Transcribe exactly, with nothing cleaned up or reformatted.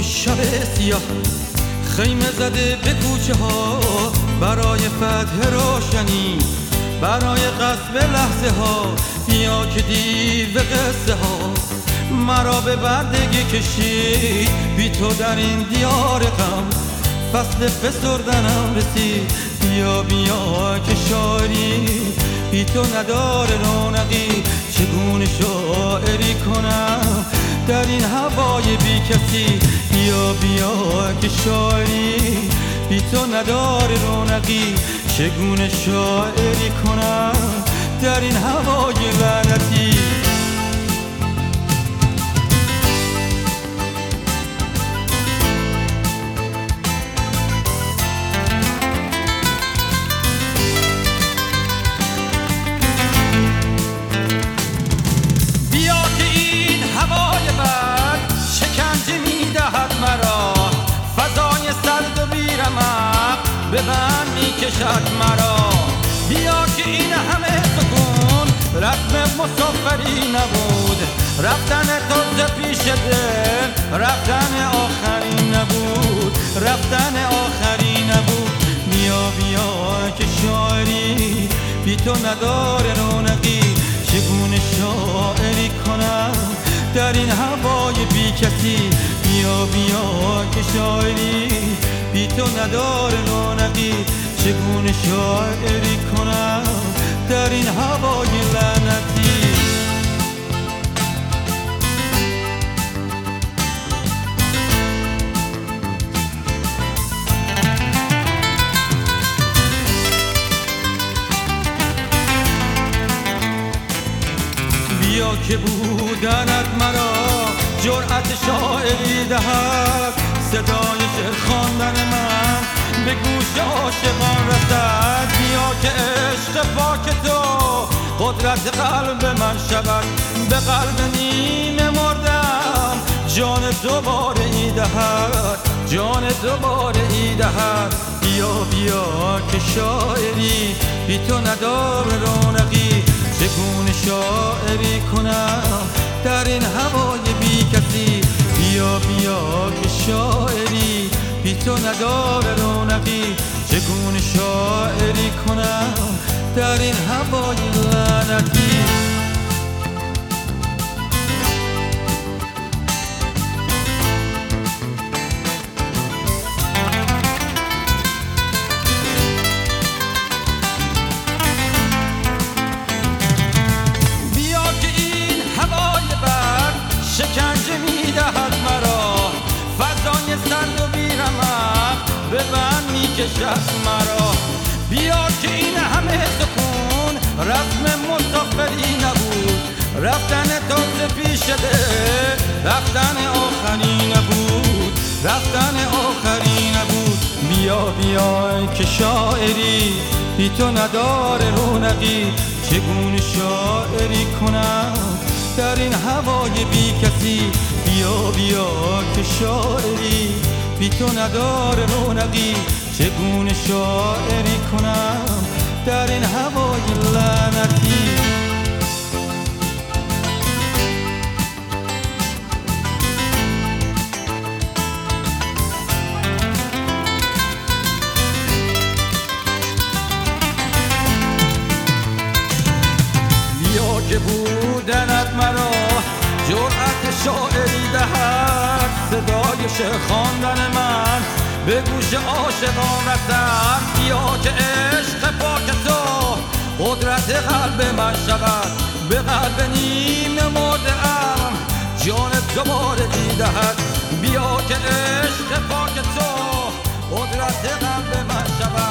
شب سیاه خیمه زده به کوچه ها برای فتح روشنی، برای قصب لحظه ها. بیا که دیو قصه ها مرا به بردگی کشید، بی تو در این دیار غم فصل فسردنم رسید. بیا بیا که شاعری بی تو نداره رونقی، چگونه شاعری کنم در این هوای بی کسی. بیا بیا که شاعری بی تو نداره رونقی، چگونه شاعری کنم در این هوای لعنتی. به من میکشد مرا، بیا که این همه سکون رسم مسافری نبود. رفتن تو ز پیش دل رفتن آخری نبود، رفتن آخری نبود. بیا بیا که شاعری بی تو نداره رونقی، چگونه شاعری کنم در این هوای بی کسی. بیا بیا که شاعری بی تو نداره رونقی، چگونه شاعری کنم در این هوای لعنتی. بیا که بودنت مرا جرأت شاعری دهد، صدای شعر خواندن من به گوش عاشقان رسد. بیا که عشق پاک تو قدرت قلب من شود، به قلب نیمه مردم جان دوباره ای دهد، جان دوباره ای دهد. بیا بیا که شاعری بی تو نداره رونقی، چگونه شاعری کنم در این هوای بی کسی. بیا بیا که شاعری بی تو نداره رونقی، چگونه شاعری کنم در این هوای لعنتی. بیا که این هوای بر شکنجه میدهد مرا، فضای سرد و بیرمق به من میکشد مرا. بیا که این همه سکون رسم مسافری نبود، رفتن تو ز پیش دل رفتن آخری نبود، رفتن آخری نبود. بیا بیا که شاعری بی تو نداره رونقی، چگونه شاعری کنم در این هوای بی کسی. بیا بیا که شاعری بی تو نداره رونقی، چگونه شاعری کنم در این هوای لعنتی. بیا که بودنت مرا جرأت شاعری دهد، صدای شعر خواندن من به گوش عاشقان رسد. بیا که عشق پاک تو قدرت قلب من شود، به قلب نیمه مرده ام جان دوباره ای دهد. بیا که عشق پاک تو قدرت قلب من شود.